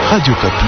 Radio Kapi.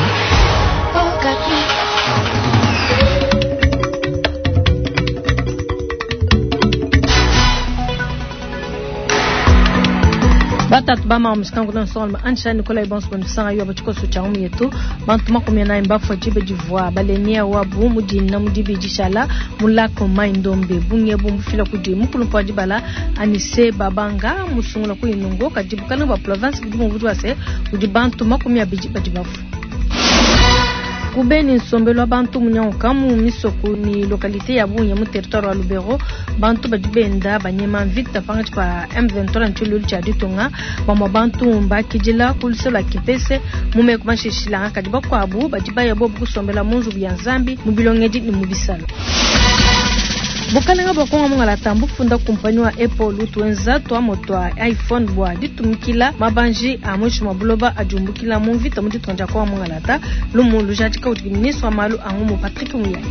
Batatu bama mskango na nsonga ansha Nicolas Ibonso bamsanga yo abachiko so cha yetu bantu makomya na imbafu jibe divwa balenia wabu mudina mudibi jishala mulako maindombe bunye bumbufila kudi mukulu padi bala anise babanga musungula ku inungo kadibukana ba province kudi mubudwase kudi bantu makomya bijiba dibafu Kubeni nsombelo bantu munyango mu misoko ni localité ya Bunya mu territoire ya Lubero bantu badibenda banyema vita panga pa M23 ntulu cha ditonga bama bantu mbakijila kulisela kipese mume kumashishila kadiba kwa abu badiba ya bobu kusombela munzu bya Nzambi mubilongeji ni mubisalo Bukalenga bakonga mungala tambu funda kompani wa Apple tuenza to moto iPhone bwa ditumikila mabanji amwishu mabuloba ajumbukila mumvita muti tonja kwa mungala ta lumu lujatika utiministre malu angumu Patrick Muyaya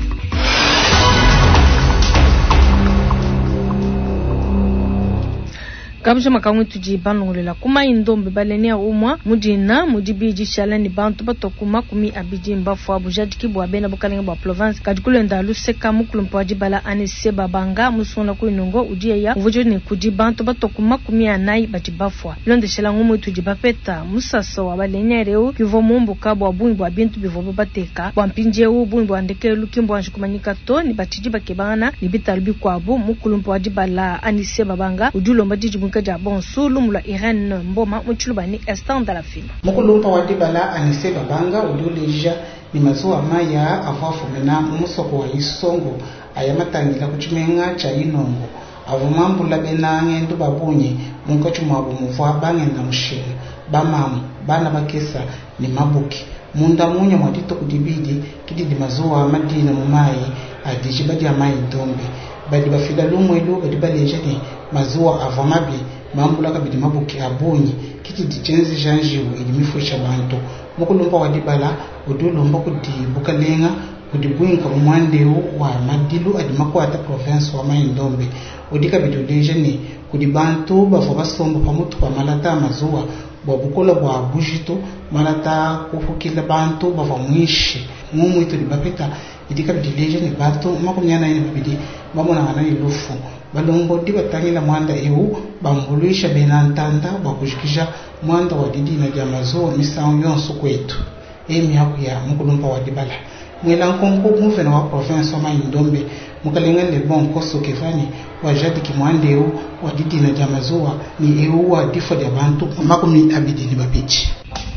Kabisha makangu tujibanongolela kuma indombe balenia umwa mudina mudibiji shalani bantu batokuma kumi abiji mbafu abujadiki bwa bena bukalenga bwa province kadkulenda luseka mukulumpoaji bala anise babanga musona ku inongo udiya uvujo ni kudi bantu batokuma kumi anai batibafwa londe shelangu mu tujibapeta musaso wa balenia reu kivo mumbu kabwa bwa bintu bivo bateka bwa mpinje u bwa ndeke lukimbo anjukumanyika to ni batiji bakebana ni bitalbi kwabu mukulumpoaji bala anise babanga udulo mbadiji kaja bon sulu mula Irene Mboma muchulubani instant de la film mukulumpa wadibala anise babanga uduleja ni mazuwa maya afafumena musoko wa isongo ayamatangila kuchimenga cha inongo avumambula benange ndu babunye munkachumwabu muvwa bangenda mushina bamamu bana bakesa ni mabuki munda munye mwadito kudibidi kididi mazuwa madina mumayi adiji badi amayi dombe badi bafida lumwelu badi baleja ni mazuwa avamabi mambula kabidi mabuki abunyi kiti dichenzi janjiwe ilimifusha bantu mukulumba wadibala udulumba kudi bukalenga kudi buinka mwandeu wa madilu adimakwata province wa maindombe udika bidudeja ni kudi bantu bafo basombo pamutu pa malata mazuwa bwabukola bwa bujito malata kufukila bantu bava mwishi mumu itu dibapita idika bidudeja ni bantu makumyana ini bibidi mamona wanani lufu balongo dibatangila mwanda eu bambuluisha benantanda bakujikisha mwanda wadidi na jamazo misawo yonso kwetu emi hakuya mukulumpa wadibala mwela nkonko muvena wa province wa maindombe mukalenga le bon koso kefani wajadi kimwande eu wadidi na jamazo ni eu wa difo ya bantu makumi abidi ni babichi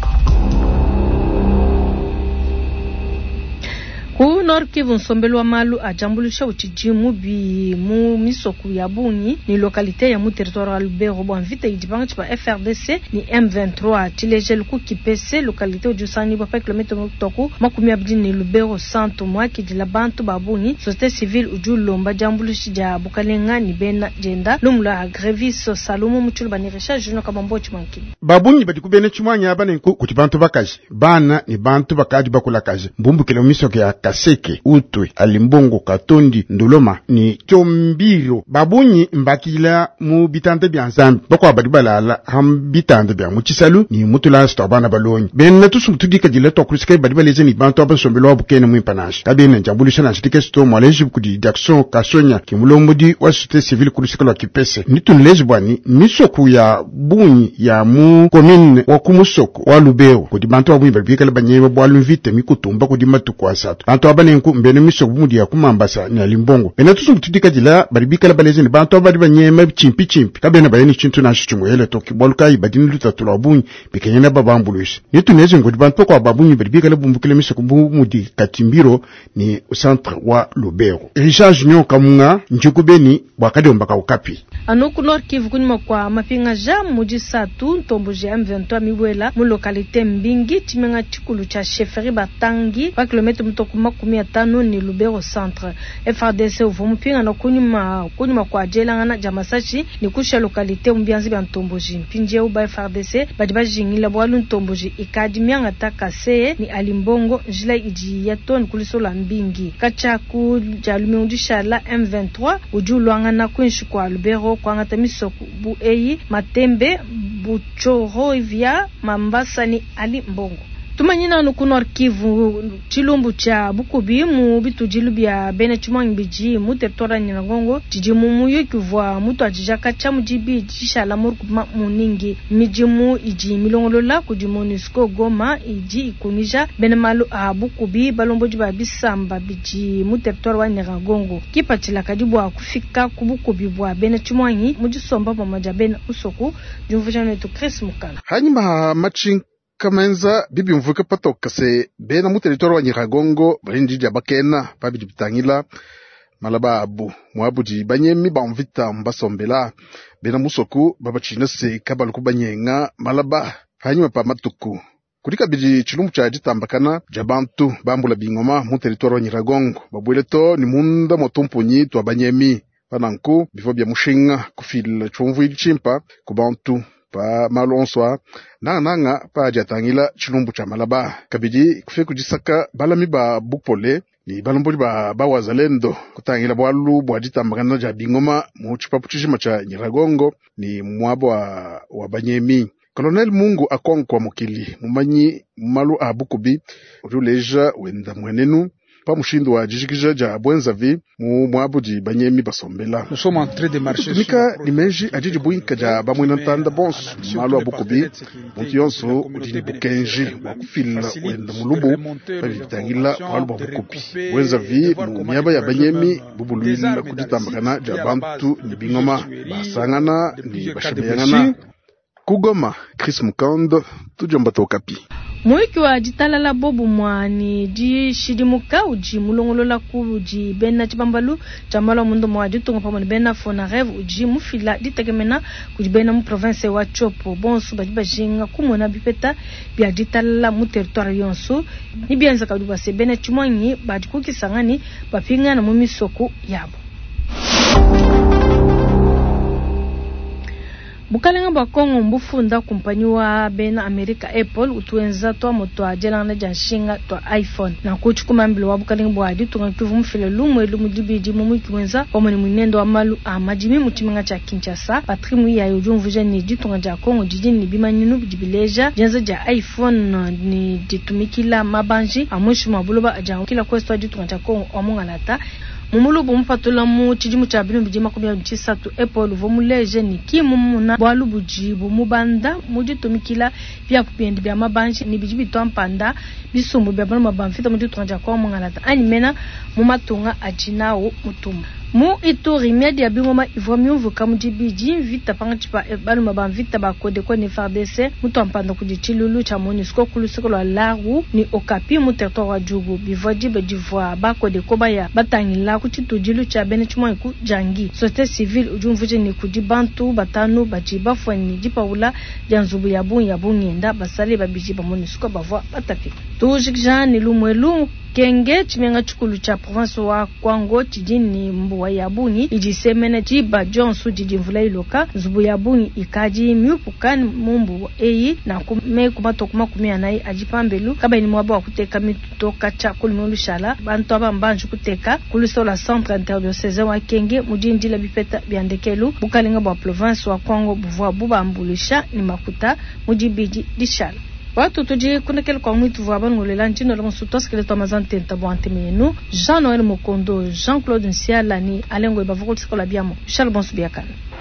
Ku Nord Kivu nsombelo wa malu ajambulisha uchijimu bi mu misoku ya Bunyi ni localité ya mu territoire ya Lubero bwa vita idibanga pa FRDC ni M23 tilejel ku kipese localité ujusani pa kilometre toku makumi abdi ni Lubero santo mwaki dila bantu babunyi société civile ujulomba jambulishi ja bukalenga ni bena jenda lumla agreviso salumu muchulba ni recharge no kamambochi mankini babunyi badikubene chimwanya abane kuti bantu bakaji bana ni bantu bakaji bakulakaji mbumbu kile misoku ya Kaseke, Utwe, Alimbongo, Katondi, Ndoloma ni Chombiro. Babunyi mbakila mu bitante bya Nzambi. Bako abadibala ala ham bitante bya muchisalu ni mutula stabana balonyi. Ben natusu mutudika jileto kurisike badibale ni bantu abasombelo abukene mu impanaje. Kabene njambulisha na shitike sto mwaleji kudi Jackson Kasonya kimulomudi wa société civile kurisike la kipese. Nitunleji bwani misoku ya bunyi ya mu commune wa kumusoko wa Lubero. Kudi bantu abunyi babikala banyema bwalu mvite mikutumba kudi matuko asatu. Bantu abanenku mbene misoku mudi ya kumambasa ni Alimbongo. Benatusu mutudika jila baribikala balezi ni bantu abadi banyema chimpi. Kabene bayani chintu na shichumuele toki boluka ibadini lutatula bunyi bikenyena babambulushi. Nitunezi ngodi bantu kwa babunyi baribikala bumbukile misoku mudi Katimbiro ni centre wa Lubero. Richard Nyon Kamunga njukubeni wakade ombaka ukapi. Anoku Nord Kivu kunima kwa mapinga ja mudi satu ntomboji M23 miwela mu localité mbingi timenga chikulu cha chefferie Batangi pa kilometre mtoko makumi atano ni Lubero centre. FRDC uvumupinga na kunyuma kwa jela ngana jamasachi ni kusha localité mbyanzi bya ntomboji mpinje uba FRDC badibajingila bwalu ntomboji ikadimia ngata kase ni Alimbongo jila iji yaton kulisola mbingi kachaku jalume undishala M23 ujulwanga na kwinshu kwa Lubero kwa ngata misoku bu eyi matembe buchoro via Mambasa ni Alimbongo tumanyina no kunor Kivu chilumbu cha Bukubi mu bitujilu bya bene chimwangi biji mu territoire Nyiragongo jijimu mu yekuvwa mutu ajijaka cha mujibi jishala murku muningi mijimu iji milongolola kuji MONUSCO Goma iji ikunija bene malu a Bukubi balombo jiba bisamba biji mu territoire wa Nyiragongo kipatila kadibu akufika ku Bukubi bwa bene chimwangi mujisomba pamoja bene usoku jumvujana wetu Chris Mukala hanyuma machin kamenza bibi mvuke patoka se bena mu territoire wa Nyiragongo balinjija bakena babidi bitangila malaba abu mwabuji banyemi bamvita mbasombela bena musoku babachina se kabaluku banyenga malaba hanyuma pa matuku kulika bidi chilumbu cha jitambakana jabantu bambula bingoma mu territoire wa Nyiragongo babweleto ni munda motomponyi twa banyemi pananku bifo bya mushinga kufil chumvu ichimpa kubantu pa malonswa nanga pa jatangila chilumbu cha malaba kabidi kufe kujisaka balami ba bupole ni balombo ba wazalendo kutangila bwalu bwajitambakana ja bingoma mu chipapu chishima cha Nyiragongo ni mwabo wa banyemi Colonel Mungu akonkwa mukili mumanyi malu a Bukubi uruleja wenda mwenenu pa mushindo wa jijikija ja Bwenzavi mu mwabuji banyemi basombela tumika limeji ajiji buinka ja bamwena ntanda bonsu malu a Bukubi muntu yonso udini bukenji wakufila wenda mulubu babitangila walu ba Bukubi Bwenzavi mu miaba ya banyemi bubuluila kuditambakana ja bantu ni bingoma basangana ni bashemeyangana Kugoma Chris Mukando tujomba tokapi Mwiki wa jitalala bobu mwani di shidimuka uji mulongolola ku uji bena chibambalu chamala mundo mwadi tunga pamoni bena fona rev uji mufila ditakemena kuji bena mu province wa Chopo bonsu bajiba jinga kumona bipeta bya jitalala mu territoire yonso ni bianza kaduba se bena chimwanyi badikuki sangani bapinga na mu misoko yabo Bukalenga ba Kongo mbufunda kumpanyi wa bena America Apple utuenza to moto ajela na janshinga to iPhone na kuchukuma mbilo wa bukalenga bwadi tungakivu mfile lumwe lumudibidi mumwiki wenza omoni munendo wa malu amajimi mutiminga cha Kinshasa patrimu ya yujumvuje ni jitunga ja Kongo jijini bimanyinu bijibileja jenza ja iPhone ni jitumikila mabanji amwishu mabuloba ajangu kila kwesto jitunga ja Kongo omungalata Mumulubu mpatula mu chijimu cha binu bijima kumia mchisatu Apple vomuleje ni kimu muna bwalu bujibu mubanda mujitumikila vya kupiendi bya mabanji ni bijibi tuampanda bisumbu bya banu mabamfita mujitunganja kwa mungalata animena mumatunga ajinao mutuma mu Ituri media bingoma ivromiuvu kamujibiji vita pangachipa banu mabamfita bakode kwa ni FARDC mutuampanda kujichilulu cha MONUSCO kulusiko la laru ni Okapi mu territoire wa Jugu bivwaji bejivwa bakode kobaya batangila kuchitujilu cha bene chumwanku jangi société civile ujumvuje ni kujibantu batanu bajiba fwani jipaula janzubu yabu ngenda basale babiji ba MONUSCO bavwa batapi tujikja ni lumwelu kenge chimenga chukulu cha province wa Kwango chijini mbuwa yabuni ijisemene jiba jonsu jijimvula iloka zubu yabuni ikaji miupukani mumbu eyi na kume kumato kumakumia nai ajipambelu kaba ni mwaba wa kuteka mitutoka cha kulimulu shala bantu aba mbanju kuteka kuluso la centre interdiocese wa kenge mujindi la bipeta biandekelu bukalinga bwa province wa Kwango buvwa buba mbulisha ni makuta mujibiji dishala watu tuji kunekele kwa mwitu vwa bangulela njino la msutos kile tomazan tenta bo antemenu Jean-Noël Mokondo Jean-Claude Nsiala ni alengo ibavukul sikola biamo Charles Bonsu biakana